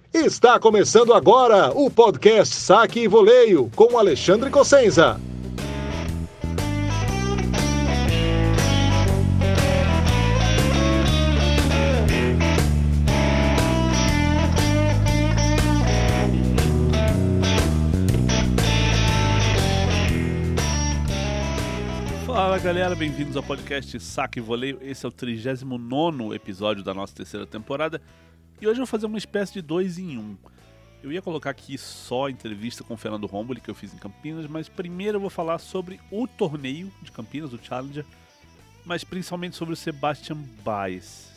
Está começando agora o podcast Saque e Voleio com Alexandre Cossenza. Fala galera, bem-vindos ao podcast Saque e Voleio. Esse é o 39º episódio da nossa terceira temporada e hoje eu vou fazer uma espécie de 2 em 1. Eu ia colocar aqui só a entrevista com o Fernando Romboli que eu fiz em Campinas, mas primeiro eu vou falar sobre o torneio de Campinas, o Challenger, mas principalmente sobre o Sebastian Baez,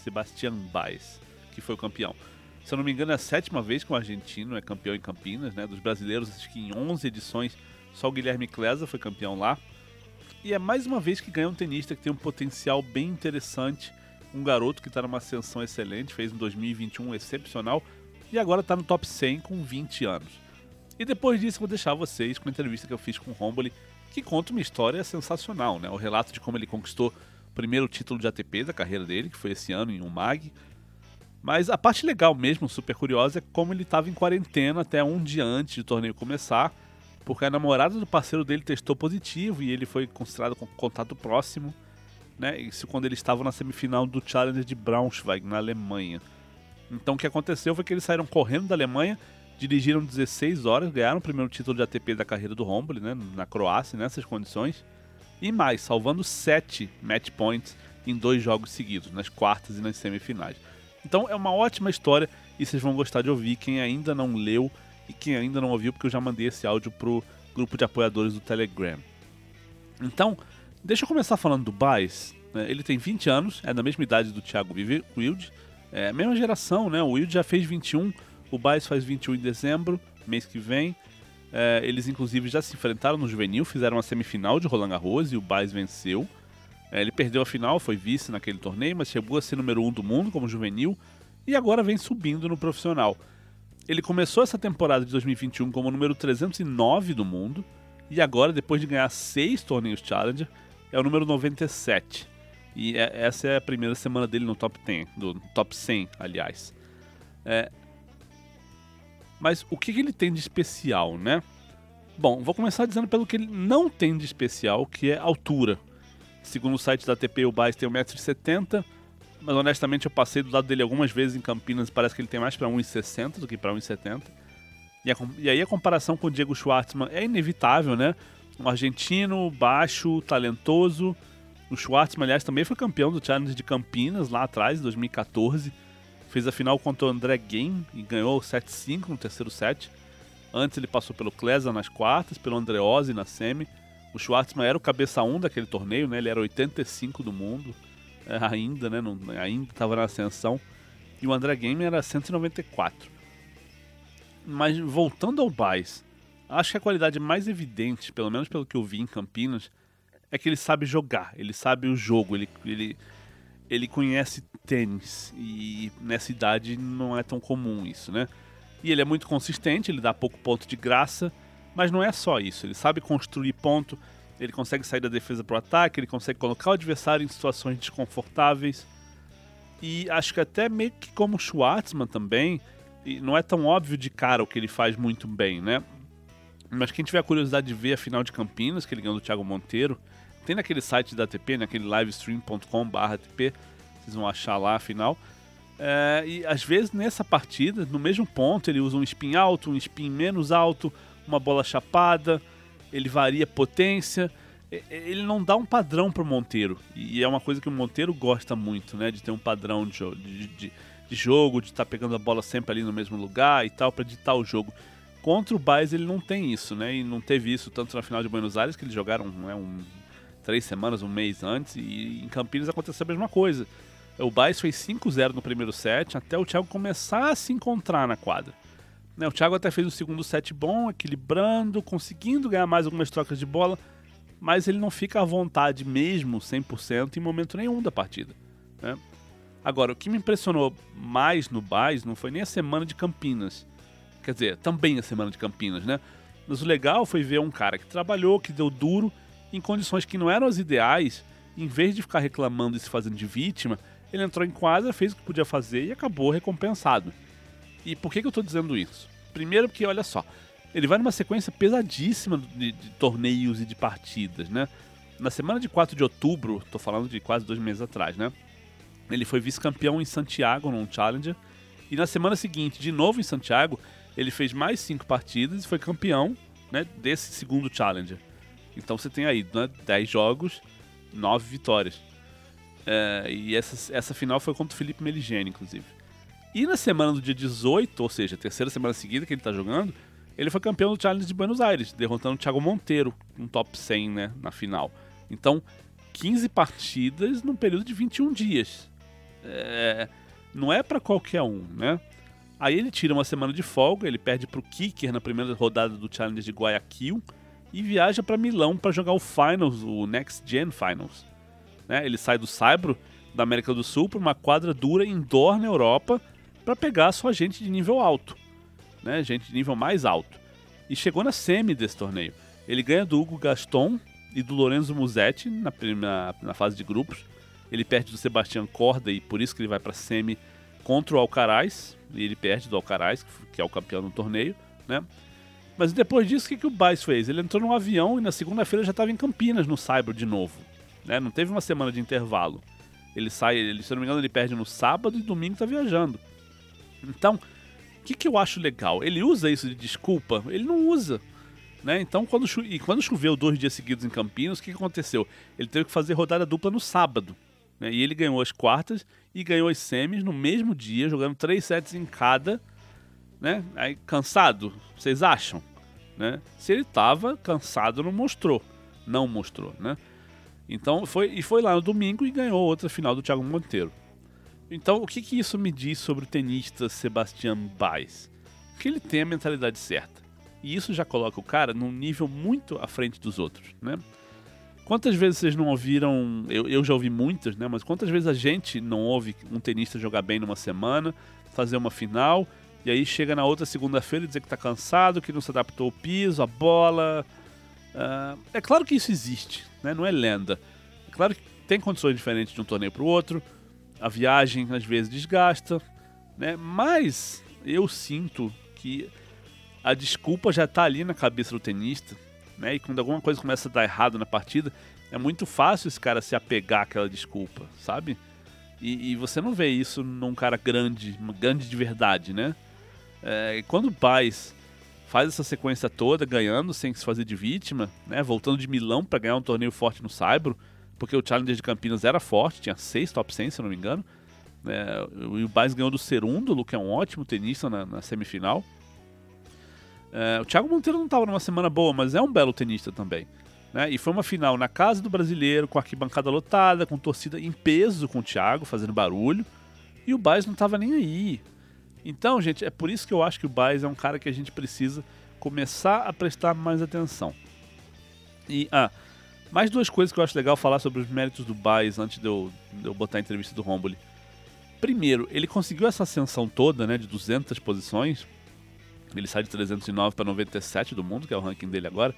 que foi o campeão. Se eu não me engano é a 7ª vez que um argentino é campeão em Campinas, né? Dos brasileiros, acho que em 11 edições só o Guilherme Klesa foi campeão lá. E é mais uma vez que ganha um tenista que tem um potencial bem interessante, um garoto que está numa ascensão excelente, fez um 2021 excepcional e agora está no top 100 com 20 anos. E depois disso eu vou deixar vocês com a entrevista que eu fiz com o Romboli, que conta uma história sensacional, né? O relato de como ele conquistou o primeiro título de ATP da carreira dele, que foi esse ano em Umag. Mas a parte legal mesmo, super curiosa, é como ele estava em quarentena até um dia antes do torneio começar, porque a namorada do parceiro dele testou positivo e ele foi considerado com contato próximo, né? Isso quando eles estavam na semifinal do Challenger de Braunschweig, na Alemanha. Então o que aconteceu foi que eles saíram correndo da Alemanha, dirigiram 16 horas, ganharam o primeiro título de ATP da carreira do Romboli, né? Na Croácia, nessas condições, e mais, salvando 7 match points em 2 jogos seguidos, nas quartas e nas semifinais. Então é uma ótima história e vocês vão gostar de ouvir, quem ainda não leu e quem ainda não ouviu, porque eu já mandei esse áudio pro grupo de apoiadores do Telegram. Então, deixa eu começar falando do Baez. Ele tem 20 anos, é da mesma idade do Thiago Wilde, é a mesma geração, né? O Wilde já fez 21, o Baez faz 21 em dezembro, mês que vem. Eles inclusive já se enfrentaram no juvenil, fizeram uma semifinal de Roland Garros e o Baez venceu. Ele perdeu a final, foi vice naquele torneio, mas chegou a ser número 1 do mundo como juvenil e agora vem subindo no profissional. Ele começou essa temporada de 2021 como o número 309 do mundo e agora, depois de ganhar 6 torneios Challenger, é o número 97. E essa é a primeira semana dele no top 10, do top 100, aliás. Mas o que ele tem de especial, né? Bom, vou começar dizendo pelo que ele não tem de especial, que é altura. Segundo o site da ATP, o Baez tem 1,70 m, mas honestamente eu passei do lado dele algumas vezes em Campinas e parece que ele tem mais para 1,60 m do que para 1,70 m. E aí a comparação com o Diego Schwartzman é inevitável, né? Um argentino, baixo, talentoso. O Schwartzman, aliás, também foi campeão do Challenger de Campinas lá atrás, em 2014. Fez a final contra o André Game e ganhou 7-5 no terceiro set. Antes ele passou pelo Klesa nas quartas, pelo Andreozzi na semi. O Schwartzman era o cabeça 1 daquele torneio, né? Ele era 85 do mundo. Ainda, né? Ainda estava na ascensão. E o André Game era 194. Mas voltando ao Baez, acho que a qualidade mais evidente, pelo menos pelo que eu vi em Campinas, é que ele sabe jogar, ele sabe o jogo, ele conhece tênis. E nessa idade não é tão comum isso, né? E ele é muito consistente, ele dá pouco ponto de graça, mas não é só isso. Ele sabe construir ponto, ele consegue sair da defesa para o ataque, ele consegue colocar o adversário em situações desconfortáveis. E acho que até meio que como o Schwartzman também, e não é tão óbvio de cara o que ele faz muito bem, né? Mas quem tiver a curiosidade de ver a final de Campinas, que ele ganhou do Thiago Monteiro, tem naquele site da ATP, naquele livestream.com/ATP, vocês vão achar lá a final. E às vezes nessa partida, no mesmo ponto, ele usa um spin alto, um spin menos alto, uma bola chapada, ele varia potência, ele não dá um padrão para o Monteiro, e é uma coisa que o Monteiro gosta muito, né, de ter um padrão de jogo, de estar pegando a bola sempre ali no mesmo lugar e tal, para ditar o jogo. Contra o Baez ele não tem isso, né, e não teve isso tanto na final de Buenos Aires, que eles jogaram 3 semanas, um mês antes, e em Campinas aconteceu a mesma coisa. O Baez fez 5-0 no primeiro set, até o Thiago começar a se encontrar na quadra. O Thiago até fez um segundo set bom, equilibrando, conseguindo ganhar mais algumas trocas de bola, mas ele não fica à vontade mesmo, 100%, em momento nenhum da partida, né? Agora, o que me impressionou mais no Baez não foi nem a semana de Campinas, quer dizer, também a semana de Campinas, né? Mas o legal foi ver um cara que trabalhou, que deu duro, em condições que não eram as ideais, em vez de ficar reclamando e se fazendo de vítima, ele entrou em quadra, fez o que podia fazer e acabou recompensado. E por que eu estou dizendo isso? Primeiro porque, olha só, ele vai numa sequência pesadíssima de torneios e de partidas, né? Na semana de 4 de outubro, tô falando de quase 2 meses atrás, né? Ele foi vice-campeão em Santiago, num Challenger. E na semana seguinte, de novo em Santiago, ele fez mais 5 partidas e foi campeão, né, desse segundo Challenger. Então você tem aí, né, 10 jogos, 9 vitórias. E essa final foi contra o Felipe Meligeni, inclusive. E na semana do dia 18, ou seja, a terceira semana seguida que ele tá jogando, ele foi campeão do Challenger de Buenos Aires, derrotando o Thiago Monteiro, um top 100, né, na final. Então, 15 partidas num período de 21 dias. Não é pra qualquer um, né? Aí ele tira uma semana de folga, ele perde pro Kicker na primeira rodada do Challenger de Guayaquil e viaja pra Milão pra jogar o Finals, o Next Gen Finals. Né? Ele sai do Saibro, da América do Sul, pra uma quadra dura indoor na Europa pra pegar só gente de nível alto, né? Gente de nível mais alto. E chegou na semi desse torneio. Ele ganha do Hugo Gaston e do Lorenzo Musetti na fase de grupos. Ele perde do Sebastián Corda e por isso que ele vai pra semi contra o Alcaraz. E ele perde do Alcaraz, que é o campeão do torneio, né? Mas depois disso, o que o Baez fez? Ele entrou num avião e na segunda-feira já estava em Campinas, no Saibro, de novo. Né? Não teve uma semana de intervalo. Ele sai, se eu não me engano, ele perde no sábado e domingo tá viajando. Então, o que eu acho legal? Ele usa isso de desculpa? Ele não usa. Né? Então, quando choveu 2 dias seguidos em Campinas, o que aconteceu? Ele teve que fazer rodada dupla no sábado. Né? E ele ganhou as quartas e ganhou as semis no mesmo dia, jogando 3 sets em cada. Né? Aí, cansado? Vocês acham? Né? Se ele tava cansado, não mostrou. Né? Então, foi lá no domingo e ganhou outra final do Thiago Monteiro. Então, o que isso me diz sobre o tenista Sebastian Baez? Que ele tem a mentalidade certa. E isso já coloca o cara num nível muito à frente dos outros, né? Quantas vezes vocês não ouviram, eu já ouvi muitas, né? Mas quantas vezes a gente não ouve um tenista jogar bem numa semana, fazer uma final, e aí chega na outra segunda-feira e dizer que tá cansado, que não se adaptou ao piso, a bola... É claro que isso existe, né? Não é lenda. É claro que tem condições diferentes de um torneio para o outro, a viagem às vezes desgasta, né? Mas eu sinto que a desculpa já tá ali na cabeça do tenista, né? E quando alguma coisa começa a dar errado na partida, é muito fácil esse cara se apegar àquela desculpa, sabe? E você não vê isso num cara grande de verdade, né? E quando o Baez faz essa sequência toda, ganhando sem se fazer de vítima, né? Voltando de Milão para ganhar um torneio forte no Saibro, porque o Challenger de Campinas era forte, tinha 6 top 100, se eu não me engano. E o Baez ganhou do Cerúndolo, que é um ótimo tenista na semifinal. O Thiago Monteiro não estava numa semana boa, mas é um belo tenista também. Né? E foi uma final na casa do brasileiro, com a arquibancada lotada, com torcida em peso com o Thiago, fazendo barulho. E o Baez não estava nem aí. Então, gente, é por isso que eu acho que o Baez é um cara que a gente precisa começar a prestar mais atenção. E, mais 2 coisas que eu acho legal falar sobre os méritos do Baez antes de eu botar a entrevista do Romboli. Primeiro, ele conseguiu essa ascensão toda, né, de 200 posições. Ele sai de 309 para 97 do mundo, que é o ranking dele agora.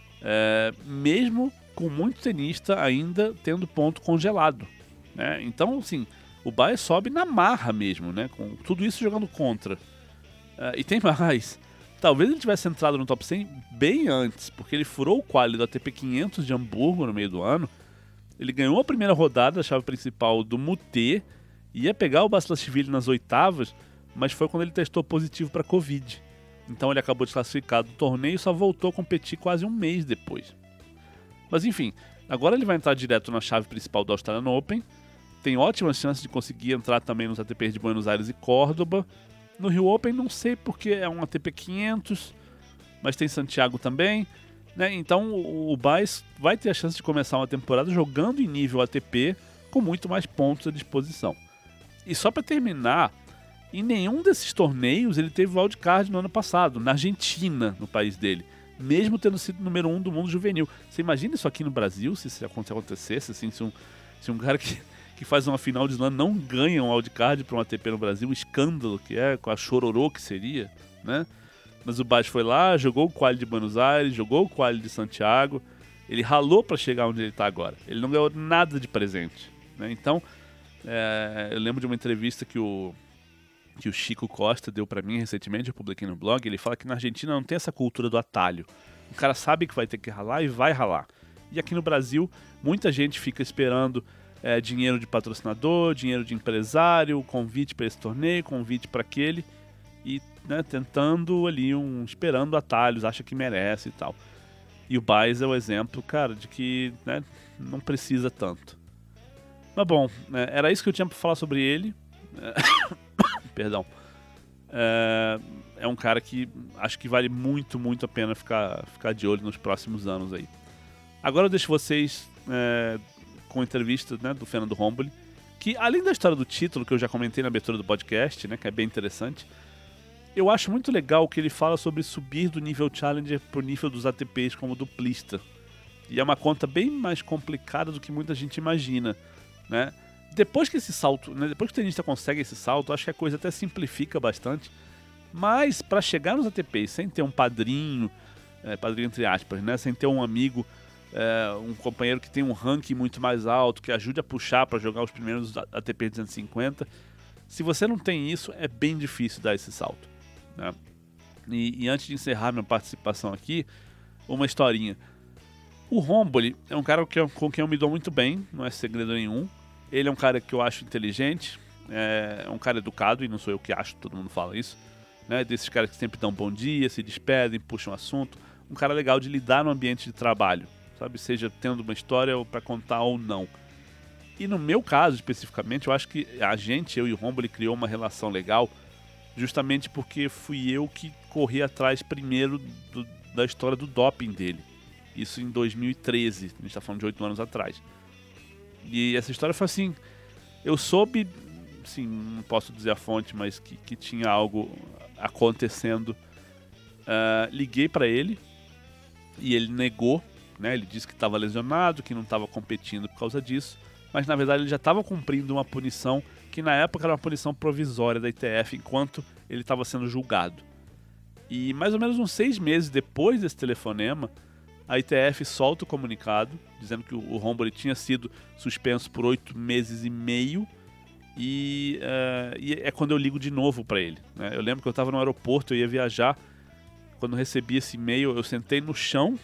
Mesmo com muito tenista ainda tendo ponto congelado. Né? Então, assim, o Baez sobe na marra mesmo, né? Com tudo isso jogando contra. E tem mais. Talvez ele tivesse entrado no top 100 bem antes, porque ele furou o quali do ATP 500 de Hamburgo no meio do ano. Ele ganhou a primeira rodada da chave principal do Mutê, ia pegar o Basilashvili nas oitavas, mas foi quando ele testou positivo para Covid. Então ele acabou desclassificado do torneio e só voltou a competir quase um mês depois. Mas enfim, agora ele vai entrar direto na chave principal do Australian Open. Tem ótimas chances de conseguir entrar também nos ATPs de Buenos Aires e Córdoba. No Rio Open não sei porque é um ATP 500, mas tem Santiago também. Né? Então o Baez vai ter a chance de começar uma temporada jogando em nível ATP com muito mais pontos à disposição. E só para terminar, em nenhum desses torneios ele teve wildcard no ano passado, na Argentina, no país dele, mesmo tendo sido número 1 do mundo juvenil. Você imagina isso aqui no Brasil, se isso acontecesse, assim, se um cara que faz uma final de slam não ganha um wildcard para um ATP no Brasil, o escândalo que é, com a chororô que seria, né? Mas o Baez foi lá, jogou o quali de Buenos Aires, jogou o quali de Santiago, ele ralou para chegar onde ele está agora. Ele não ganhou nada de presente, né? Então, eu lembro de uma entrevista que o que o Chico Costa deu pra mim recentemente, eu publiquei no blog. Ele fala que na Argentina não tem essa cultura do atalho. O cara sabe que vai ter que ralar e vai ralar. E aqui no Brasil, muita gente fica esperando dinheiro de patrocinador, dinheiro de empresário, convite para esse torneio, convite para aquele, e né, tentando ali, esperando atalhos, acha que merece e tal. E o Baez é o exemplo, cara, de que né, não precisa tanto. Mas bom, era isso que eu tinha pra falar sobre ele. Perdão. É um cara que acho que vale muito, muito a pena ficar de olho nos próximos anos aí. Agora eu deixo vocês com a entrevista, né, do Fernando Romboli, que além da história do título, que eu já comentei na abertura do podcast, né, que é bem interessante, eu acho muito legal que ele fala sobre subir do nível Challenger pro nível dos ATPs como duplista. E é uma conta bem mais complicada do que muita gente imagina, né? Depois que esse salto, né, depois que o tenista consegue esse salto, acho que a coisa até simplifica bastante. Mas para chegar nos ATPs sem ter um padrinho, padrinho entre aspas, né, sem ter um amigo, um companheiro que tem um ranking muito mais alto, que ajude a puxar para jogar os primeiros ATP 250, se você não tem isso, é bem difícil dar esse salto, né? E antes de encerrar minha participação aqui, uma historinha. O Romboli é um cara com quem eu me dou muito bem, não é segredo nenhum. Ele é um cara que eu acho inteligente, é um cara educado, e não sou eu que acho, todo mundo fala isso, né? Desses caras que sempre dão bom dia, se despedem, puxam assunto. Um cara legal de lidar no ambiente de trabalho, sabe? Seja tendo uma história para contar ou não. E no meu caso, especificamente, eu acho que eu e o Romboli criou uma relação legal, justamente porque fui eu que corri atrás primeiro da história do doping dele. Isso em 2013, a gente está falando de 8 anos atrás. E essa história foi assim, eu soube, assim, não posso dizer a fonte, mas que tinha algo acontecendo. Liguei para ele e ele negou, né? Ele disse que estava lesionado, que não estava competindo por causa disso, mas na verdade ele já estava cumprindo uma punição que na época era uma punição provisória da ITF enquanto ele estava sendo julgado. E mais ou menos uns 6 meses depois desse telefonema, a ITF solta o comunicado dizendo que o Romboli tinha sido suspenso por 8 meses e meio, e é quando eu ligo de novo para ele, né? Eu lembro que eu estava no aeroporto, eu ia viajar. Quando eu recebi esse e-mail, eu sentei no chão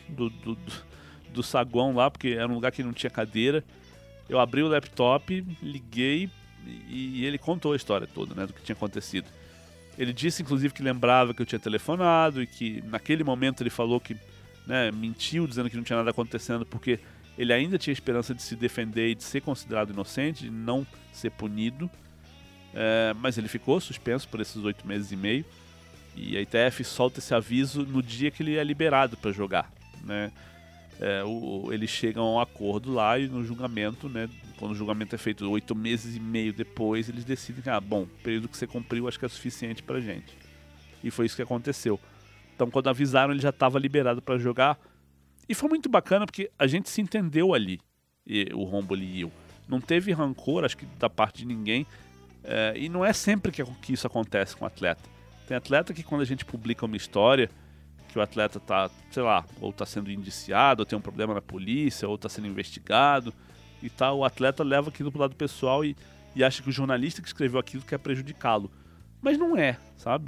do saguão lá, porque era um lugar que não tinha cadeira. Eu abri o laptop, liguei e ele contou a história toda, né, do que tinha acontecido. Ele disse, inclusive, que lembrava que eu tinha telefonado e que naquele momento ele falou que, né, mentiu, dizendo que não tinha nada acontecendo, porque ele ainda tinha esperança de se defender e de ser considerado inocente, de não ser punido. Mas ele ficou suspenso por esses 8 meses e meio. E a ITF solta esse aviso no dia que ele é liberado para jogar, né? Eles chegam a um acordo lá e no julgamento, né, quando o julgamento é feito 8 meses e meio depois, eles decidem que, bom, o período que você cumpriu acho que é suficiente pra gente. E foi isso que aconteceu. Então, quando avisaram, ele já estava liberado para jogar. E foi muito bacana porque a gente se entendeu ali, o Romboli e eu. Não teve rancor, acho que da parte de ninguém. E não é sempre que isso acontece com o atleta. Tem atleta que quando a gente publica uma história, que o atleta tá, sei lá, ou tá sendo indiciado, ou tem um problema na polícia, ou tá sendo investigado e tal, o atleta leva aquilo pro lado pessoal e acha que o jornalista que escreveu aquilo quer prejudicá-lo. Mas não é, sabe?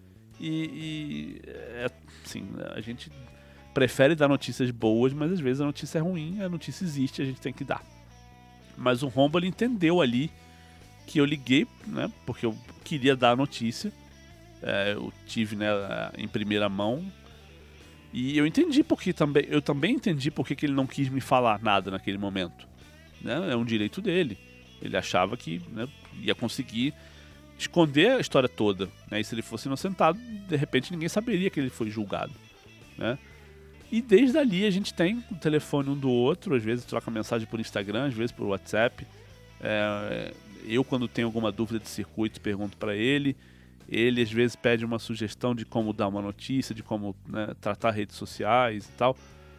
Assim, a gente prefere dar notícias boas, mas às vezes a notícia é ruim, a notícia existe, a gente tem que dar. Mas o Romboli entendeu ali que eu liguei, né, porque eu queria dar a notícia. Eu tive, né, em primeira mão. E eu entendi eu também entendi porque que ele não quis me falar nada naquele momento, né? É um direito dele. Ele achava que, né, ia conseguir esconder a história toda, né? E se ele fosse inocentado, de repente ninguém saberia que ele foi julgado, né? E desde ali a gente tem o telefone um do outro, às vezes troca mensagem por Instagram, às vezes por WhatsApp. Eu, quando tenho alguma dúvida de circuito, pergunto para ele. Ele às vezes pede uma sugestão de como dar uma notícia, de como, né, tratar redes sociais e tal.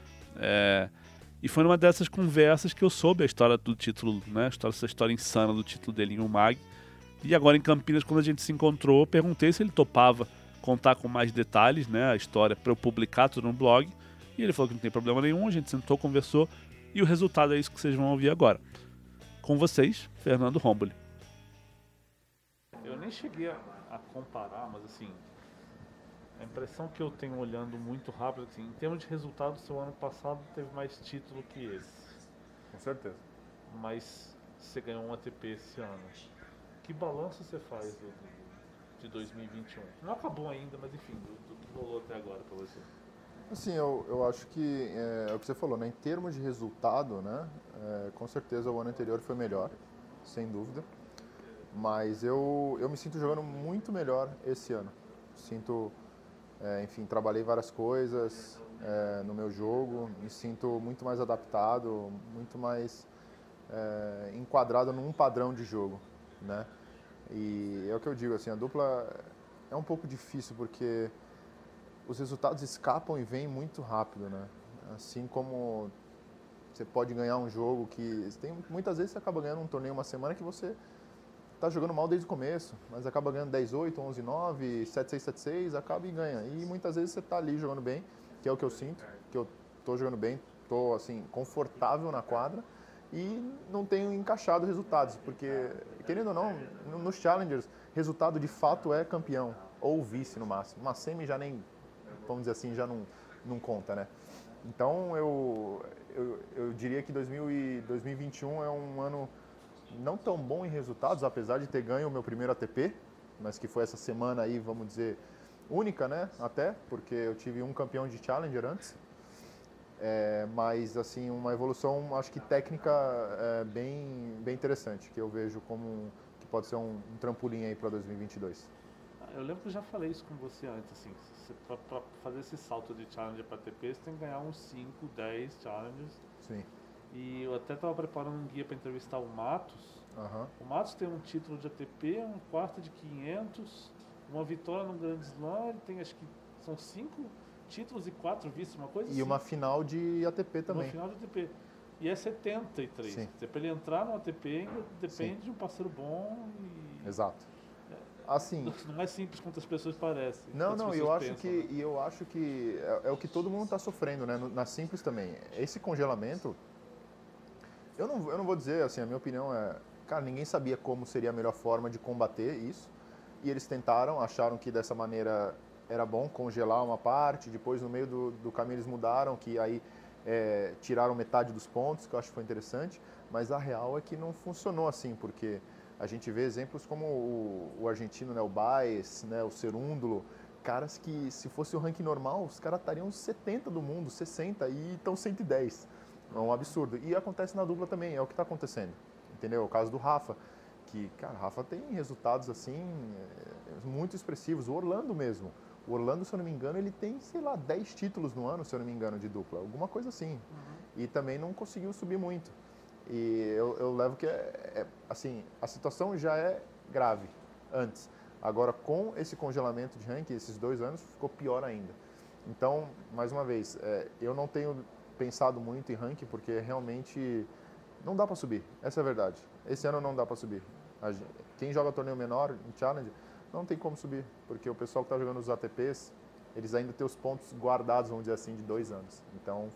E foi numa dessas conversas que eu soube a história do título, né, essa história insana do título dele em UMAG. E agora em Campinas, quando a gente se encontrou, eu perguntei se ele topava contar com mais detalhes, né, a história, para eu publicar tudo no blog. E ele falou que não tem problema nenhum, a gente sentou, conversou, e o resultado é isso que vocês vão ouvir agora. Com vocês, Fernando Romboli. Eu nem cheguei a comparar, mas assim, a impressão que eu tenho olhando muito rápido, assim, em termos de resultado, seu ano passado teve mais título que esse. Com certeza. Mas você ganhou um ATP esse ano. Que balanço você faz de 2021? Não acabou ainda, mas enfim, do que rolou até agora pra você. Assim, eu acho que é o que você falou, né? Em termos de resultado, né? Com certeza o ano anterior foi melhor, sem dúvida. Mas eu me sinto jogando muito melhor esse ano. Sinto, enfim, trabalhei várias coisas no meu jogo, me sinto muito mais adaptado, muito mais enquadrado num padrão de jogo, né? E é o que eu digo, assim, a dupla é um pouco difícil porque os resultados escapam e vêm muito rápido, né? Assim como você pode ganhar um jogo que muitas vezes você acaba ganhando um torneio uma semana que você está jogando mal desde o começo, mas acaba ganhando 10-8, 11-9, 7-6, 7-6, acaba e ganha. E muitas vezes você está ali jogando bem, que é o que eu sinto, que eu estou jogando bem, estou assim confortável na quadra e não tenho encaixado resultados, porque querendo ou não, nos challengers, resultado de fato é campeão ou vice no máximo. Uma semi já nem, vamos dizer assim, já não conta, né? Então eu diria que 2021 é um ano não tão bom em resultados, apesar de ter ganho o meu primeiro ATP, mas que foi essa semana aí, vamos dizer, única, né? Até, porque eu tive um campeão de Challenger antes. Mas, assim, uma evolução, acho que técnica bem interessante, que eu vejo como que pode ser um trampolim aí para 2022. Eu lembro que eu já falei isso com você antes, assim, pra fazer esse salto de Challenger para ATP, você tem que ganhar uns 5, 10 Challengers. Sim. E eu até estava preparando um guia para entrevistar o Matos. Uhum. O Matos tem um título de ATP, um quarto de 500, uma vitória no Grand Slam, ele tem acho que são 5 títulos e 4 vices, uma coisa assim. E uma final de ATP também. Uma final de ATP. E é 73. Sim. Para ele entrar no ATP ainda depende Sim. de um parceiro bom e... Exato. Assim, não é simples quanto as pessoas parecem. Não, eu acho que é o que todo mundo está sofrendo, né? Na simples também. Esse congelamento, eu não vou dizer, assim, a minha opinião é, cara, ninguém sabia como seria a melhor forma de combater isso. E eles tentaram, acharam que dessa maneira era bom congelar uma parte, depois no meio do caminho eles mudaram, que aí tiraram metade dos pontos, que eu acho que foi interessante. Mas a real é que não funcionou assim, porque a gente vê exemplos como o argentino, né, o Baez, né, o Cerúndolo, caras que, se fosse o ranking normal, os caras estariam 70 do mundo, 60 e estão 110. É um absurdo. E acontece na dupla também, é o que está acontecendo. Entendeu? O caso do Rafa, que, cara, o Rafa tem resultados assim muito expressivos. O Orlando mesmo. O Orlando, se eu não me engano, ele tem, sei lá, 10 títulos no ano, se eu não me engano, de dupla. Alguma coisa assim. Uhum. E também não conseguiu subir muito. E eu levo que assim, a situação já é grave antes. Agora, com esse congelamento de ranking, esses 2 anos, ficou pior ainda. Então, mais uma vez, eu não tenho pensado muito em ranking porque realmente não dá para subir. Essa é a verdade. Esse ano não dá para subir. Quem joga torneio menor, em Challenge, não tem como subir, porque o pessoal que está jogando os ATPs, eles ainda têm os pontos guardados, vamos dizer assim, de 2 anos. Então,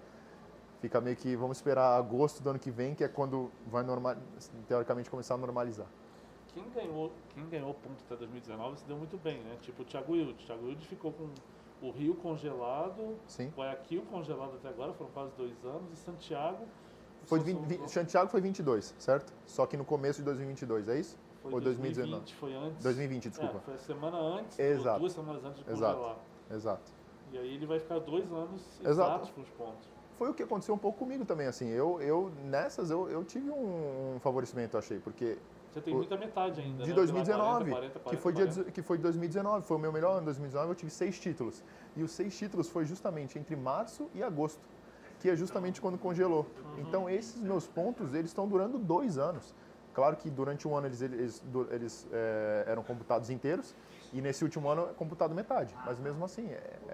fica meio que, vamos esperar agosto do ano que vem, que é quando vai teoricamente começar a normalizar. Quem ganhou ponto até 2019 se deu muito bem, né? Tipo o Thiago Wilde. O Thiago Wilde ficou com o Rio congelado, Sim. Guayaquil congelado até agora, foram quase 2 anos, e Santiago... Santiago foi 22, certo? Só que no começo de 2022, é isso? Foi ou 2020, foi antes. 2020, desculpa. Foi a semana antes, exato. 2 semanas antes de congelar. Exato. E aí ele vai ficar 2 anos exatos com os pontos. Foi o que aconteceu um pouco comigo também, assim, nessas eu tive um favorecimento, eu achei, porque... Você tem muita metade ainda, de né? 2019, 40, que foi 2019, foi o meu melhor ano, 2019 eu tive 6 títulos, e os 6 títulos foi justamente entre março e agosto, que é justamente quando congelou. Uhum. Então esses meus pontos, eles estão durando 2 anos. Claro que durante um ano eles eram computados inteiros, e nesse último ano é computado metade, mas mesmo assim,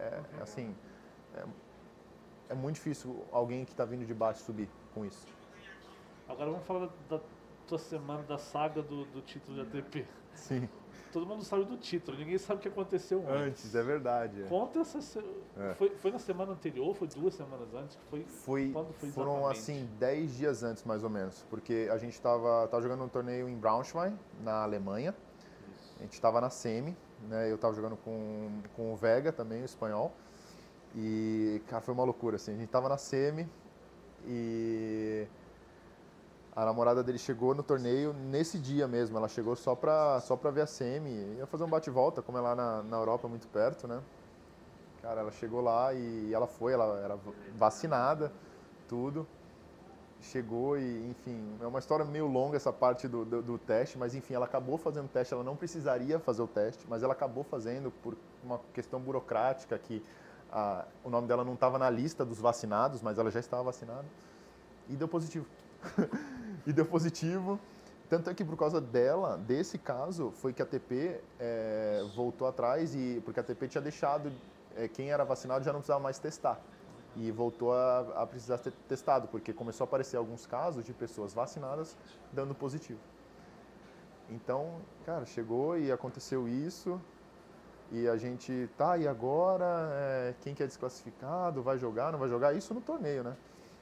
é muito difícil alguém que está vindo de baixo subir com isso. Agora vamos falar da tua semana, da saga do título de ATP. Sim. Todo mundo sabe do título, ninguém sabe o que aconteceu antes. É verdade. Conta essa... Foi na semana anterior, foi 2 semanas antes? Quando foi exatamente? Foram assim 10 dias antes mais ou menos, porque a gente estava jogando um torneio em Braunschweig, na Alemanha. Isso. A gente estava na semi, né? Eu tava jogando com o Vega também, o espanhol. E, cara, foi uma loucura, assim. A gente tava na semi e a namorada dele chegou no torneio nesse dia mesmo. Ela chegou só pra ver a semi. Ia fazer um bate-volta, como é lá na Europa, muito perto, né? Cara, ela chegou lá e ela era vacinada, tudo. Chegou e, enfim, é uma história meio longa essa parte do teste, mas enfim, ela acabou fazendo o teste, ela não precisaria fazer o teste, mas ela acabou fazendo por uma questão burocrática que o nome dela não estava na lista dos vacinados, mas ela já estava vacinada e deu positivo. E deu positivo, tanto é que por causa dela, desse caso, foi que a ATP voltou atrás, porque a ATP tinha deixado, quem era vacinado já não precisava mais testar. E voltou a precisar ser testado, porque começou a aparecer alguns casos de pessoas vacinadas dando positivo. Então, cara, chegou e aconteceu isso, e a gente, tá, e agora? Quem que é desclassificado? Vai jogar, não vai jogar? Isso no torneio, né?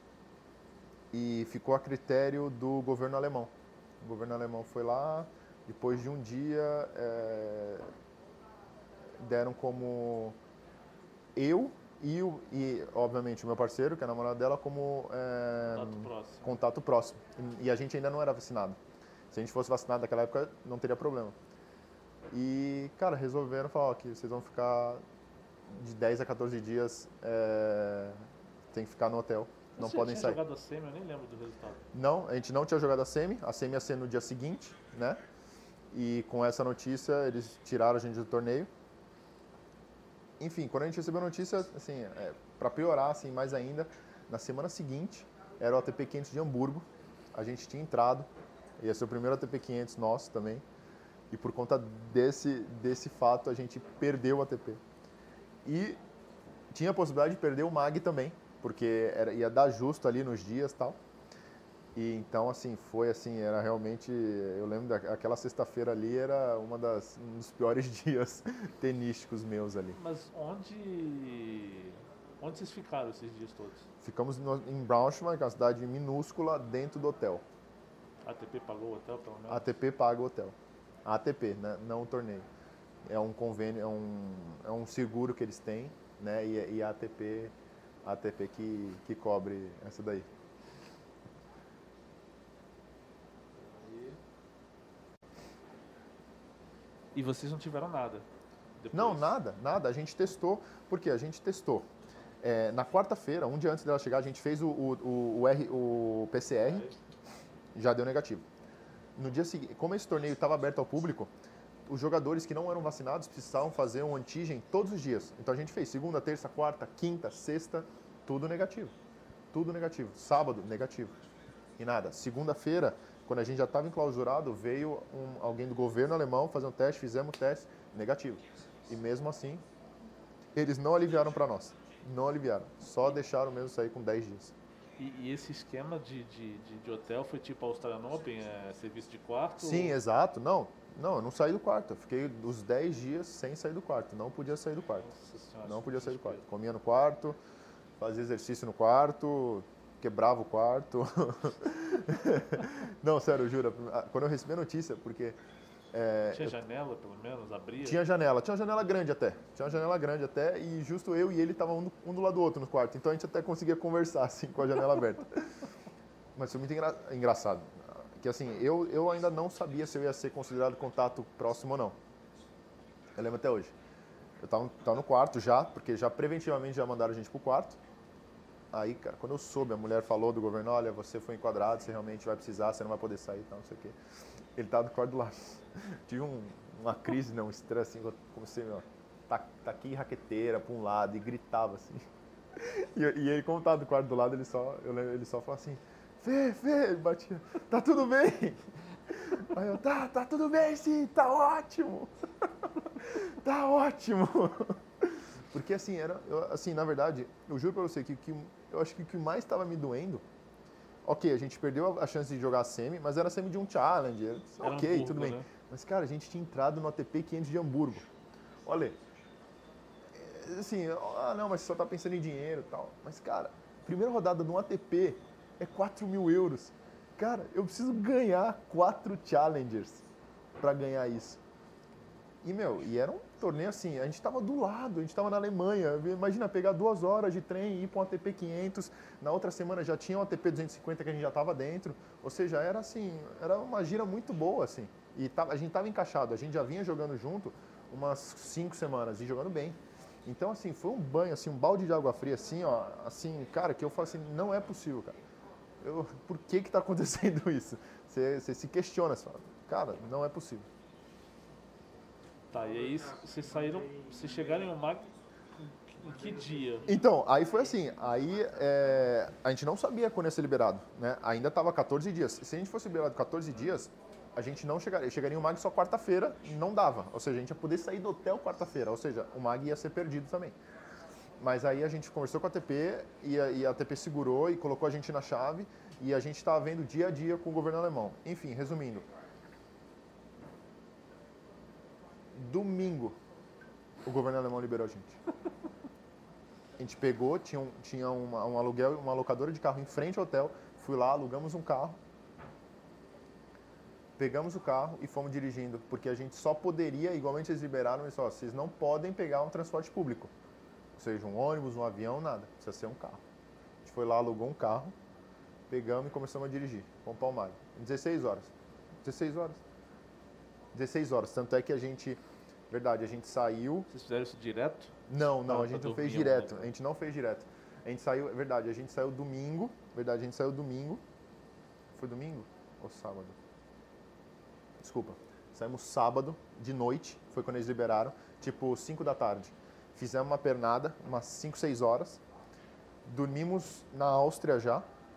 E ficou a critério do governo alemão. O governo alemão foi lá, depois de um dia, deram como eu e, obviamente, o meu parceiro, que é namorado dela, como contato próximo. E a gente ainda não era vacinado. Se a gente fosse vacinado naquela época, não teria problema. E, cara, resolveram falar que vocês vão ficar de 10 a 14 dias, tem que ficar no hotel. Não podem sair. Você tinha jogado a semi? Eu nem lembro do resultado. Não, a gente não tinha jogado a semi ia ser no dia seguinte, né? E com essa notícia, eles tiraram a gente do torneio. Enfim, quando a gente recebeu a notícia, assim, para piorar assim, mais ainda, na semana seguinte, era o ATP 500 de Hamburgo, a gente tinha entrado, ia ser o primeiro ATP 500 nosso também, e por conta desse fato, a gente perdeu o ATP. E tinha a possibilidade de perder o MAG também, porque ia dar justo ali nos dias e tal. E então, assim, foi assim, era realmente, eu lembro daquela sexta-feira ali, era um dos piores dias tenísticos meus ali. Mas onde vocês ficaram esses dias todos? Ficamos em Braunschweig, uma cidade minúscula, dentro do hotel. A ATP pagou o hotel, pelo menos? A ATP paga o hotel. A ATP, né? Não o torneio. É um convênio, é um seguro que eles têm, né? E a ATP que cobre essa daí. E vocês não tiveram nada? Depois? Não, nada. A gente testou. Por quê? A gente testou. Na quarta-feira, um dia antes dela chegar, a gente fez o PCR, já deu negativo. No dia seguinte, como esse torneio estava aberto ao público, os jogadores que não eram vacinados precisavam fazer um antígeno todos os dias. Então a gente fez segunda, terça, quarta, quinta, sexta, tudo negativo. Tudo negativo. Sábado, negativo. E nada. Segunda-feira, quando a gente já estava enclausurado, veio alguém do governo alemão fazer um teste, fizemos o teste, negativo. E mesmo assim, eles não aliviaram para nós. Não aliviaram. Só deixaram mesmo sair com 10 dias. E esse esquema de hotel foi tipo a Australian Open, serviço de quarto? Sim, exato. Não, eu não saí do quarto. Eu fiquei os 10 dias sem sair do quarto. Não podia sair do quarto. Nossa senhora, não podia sair do quarto. Comia no quarto, fazia exercício no quarto, quebrava o quarto. Não, sério, eu juro. Quando eu recebi a notícia, porque... tinha janela, pelo menos? Abria? Tinha uma janela grande até. E justo eu e ele estavam um do lado do outro no quarto. Então a gente até conseguia conversar, assim, com a janela aberta. Mas foi muito engraçado. Que assim, eu ainda não sabia se eu ia ser considerado contato próximo ou não. Eu lembro até hoje. Eu tava no quarto já, porque já preventivamente já mandaram a gente pro quarto. Aí, cara, quando eu soube, a mulher falou do governo, olha, você foi enquadrado, você realmente vai precisar, você não vai poder sair e tal, não sei o quê. Ele tava do quarto do lado. Tive uma crise, um estresse, assim, comecei, tá aqui raqueteira pra um lado, e gritava, assim. E ele, como tava do quarto do lado, ele só falou assim, Fê, ele batia, tá tudo bem? Aí eu, tá tudo bem sim, tá ótimo. Tá ótimo. Porque assim, na verdade, eu juro pra você que eu acho que o que mais estava me doendo, ok, a gente perdeu a chance de jogar a semi, mas era a semi de um Challenger, ok, Hamburgo, tudo bem. Né? Mas cara, a gente tinha entrado no ATP 500 de Hamburgo. Olha, assim, não, mas você só tá pensando em dinheiro e tal. Mas cara, primeira rodada de um ATP é 4 mil euros. Cara, eu preciso ganhar 4 Challengers pra ganhar isso. E, meu, torneio, assim, a gente estava do lado, a gente estava na Alemanha. Imagina pegar 2 horas de trem e ir para um ATP 500. Na outra semana já tinha um ATP 250 que a gente já estava dentro. Ou seja, era assim, era uma gira muito boa, assim. E a gente estava encaixado, a gente já vinha jogando junto umas 5 semanas e jogando bem. Então, assim, foi um banho, assim, um balde de água fria, assim, ó, assim, cara, que eu falo assim, não é possível, cara. Por que está acontecendo isso? Você se questiona, você fala, cara, não é possível. Tá, e aí vocês chegaram em Omag em que dia? Então, aí foi assim, a gente não sabia quando ia ser liberado, né? Ainda estava 14 dias. Se a gente fosse liberado 14 dias, a gente não chegaria em Omag só quarta-feira, não dava. Ou seja, a gente ia poder sair do hotel quarta-feira, ou seja, o Mag ia ser perdido também. Mas aí a gente conversou com a ATP e a ATP segurou e colocou a gente na chave e a gente estava vendo dia a dia com o governo alemão. Enfim, resumindo, domingo o governo alemão liberou a gente. A gente pegou, tinha um aluguel, uma locadora de carro em frente ao hotel, fui lá, alugamos um carro, pegamos o carro e fomos dirigindo, porque a gente só poderia, igualmente eles liberaram, eles falaram, vocês não podem pegar um transporte público. Ou seja, um ônibus, um avião, nada. Precisa ser um carro. A gente foi lá, alugou um carro, pegamos e começamos a dirigir. Vamos para o Omag. 16 horas. 16 horas. 16 horas. Tanto é que a gente saiu... Vocês fizeram isso direto? Não, a gente não fez direto. A gente não fez direto. A gente saiu, a gente saiu domingo. Foi domingo ou sábado? Desculpa. Saímos sábado, de noite. Foi quando eles liberaram. Tipo, 5 da tarde. Fizemos uma pernada, umas 5, 6 horas. Dormimos na Áustria já.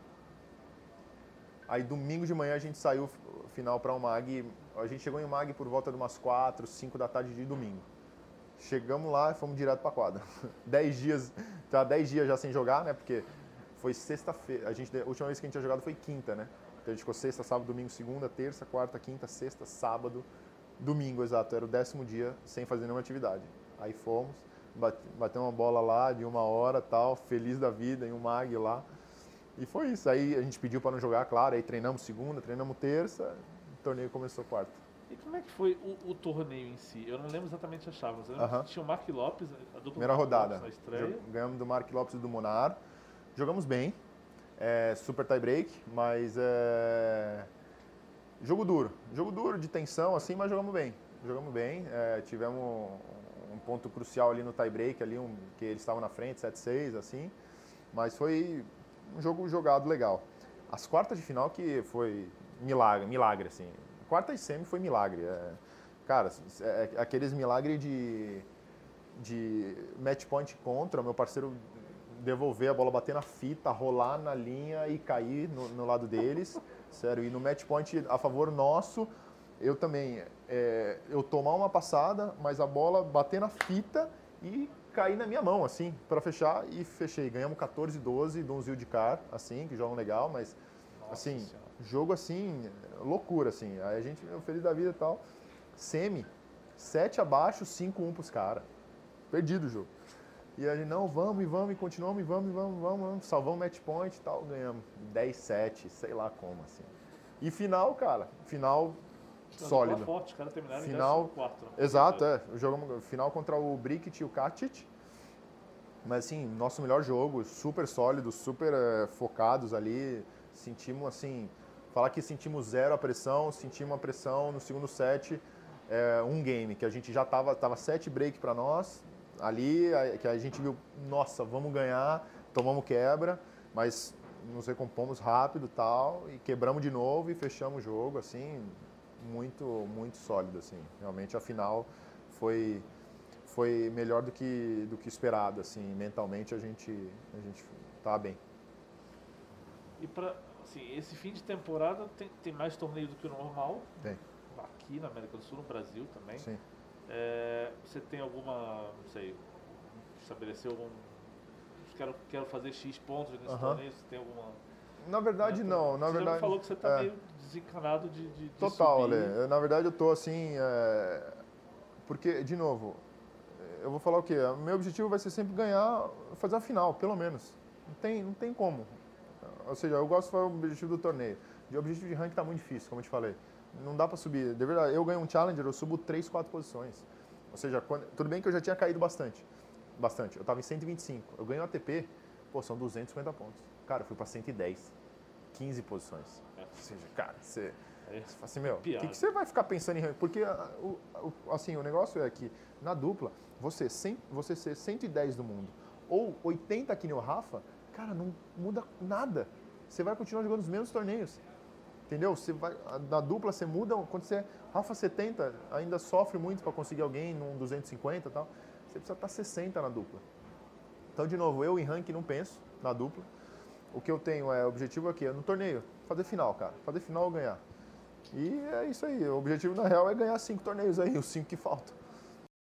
Aí domingo de manhã a gente saiu final para Omag. A gente chegou em Omag por volta de umas 4, 5 da tarde de domingo. Chegamos lá e fomos direto para a quadra. 10 dias, tá 10 dias já sem jogar, né? Porque foi sexta-feira. A última vez que a gente tinha jogado foi quinta, né? Então a gente ficou sexta, sábado, domingo, segunda, terça, quarta, quinta, sexta, sábado, domingo, exato. Era o 10º dia sem fazer nenhuma atividade. Aí fomos. Bateu uma bola lá de 1 hora, tal, feliz da vida, em um mag lá. E foi isso. Aí a gente pediu para não jogar, claro, aí treinamos segunda, treinamos terça, o torneio começou quarta. E como é que foi o torneio em si? Eu não lembro exatamente as chaves. Eu lembro que tinha o Mark Lopes, a dupla primeira Mark rodada. Lopes na estreia. Ganhamos do Mark Lopes e do Monar. Jogamos bem, super tie break, mas jogo duro de tensão, assim, mas jogamos bem. Tivemos um ponto crucial ali no tie-break, que eles estavam na frente, 7-6, assim. Mas foi um jogo jogado legal. As quartas de final que foi milagre, assim. Quarta e semi foi milagre. Cara, aqueles milagres de match point contra, meu parceiro devolver a bola, bater na fita, rolar na linha e cair no lado deles. Sério, e no match point a favor nosso, eu também, eu tomar uma passada, mas a bola bater na fita e cair na minha mão, assim, para fechar, e fechei. Ganhamos 14-12 de um Zildjiar, assim, que jogam legal, mas, nossa, assim, senhora. Jogo, assim, loucura, assim. Aí a gente, feliz da vida e tal. Semi, 7 abaixo, 5-1 pros caras. Perdido o jogo. E a gente, não, vamos, e continuamos, e vamos. Salvamos o match point e tal, ganhamos 10-7, sei lá como, assim. E final, cara, sólido. Forte, os caras terminaram final, em 14, né? Exato, jogamos final contra o Brikic e o Katic. Mas assim, nosso melhor jogo, super sólido, super focados ali. Sentimos assim, falar que sentimos zero a pressão, sentimos uma pressão no segundo set, um game, que a gente já tava 7 break para nós, ali, que a gente viu, nossa, vamos ganhar, tomamos quebra, mas nos recompomos rápido e tal, e quebramos de novo e fechamos o jogo, assim, muito, muito sólido, assim. Realmente a final foi melhor do que esperado, assim. Mentalmente a gente tá bem. E assim, esse fim de temporada tem mais torneio do que o normal? Tem. Aqui na América do Sul, no Brasil também. Sim. Você tem alguma, não sei, estabeleceu algum... Quero fazer X pontos nesse torneio, você tem alguma... Na verdade, não. Na você verdade, já falou que você está meio desencanado de total, subir. Ale. Na verdade, eu tô assim... Porque, de novo, eu vou falar o quê? Meu objetivo vai ser sempre ganhar, fazer a final, pelo menos. Não tem como. Ou seja, eu gosto de fazer o objetivo do torneio. O objetivo de ranking está muito difícil, como eu te falei. Não dá para subir. De verdade, eu ganho um Challenger, eu subo 3, 4 posições. Ou seja, tudo bem que eu já tinha caído bastante. Eu estava em 125. Eu ganho ATP, pô, são 250 pontos. Cara, eu fui para 110. 15 posições. Ou seja, cara, você fala assim, meu, o que você vai ficar pensando em... Porque, assim, o negócio é que, na dupla, você ser 110 do mundo ou 80 aqui no Rafa, cara, não muda nada. Você vai continuar jogando os mesmos torneios. Entendeu? Na dupla você muda, quando você Rafa 70, ainda sofre muito para conseguir alguém num 250 e tal. Você precisa estar 60 na dupla. Então, de novo, eu em ranking não penso na dupla. O que eu tenho o objetivo aqui, no torneio, fazer final, cara. Fazer final ou ganhar. E é isso aí. O objetivo, na real, é ganhar 5 torneios aí, os 5 que faltam.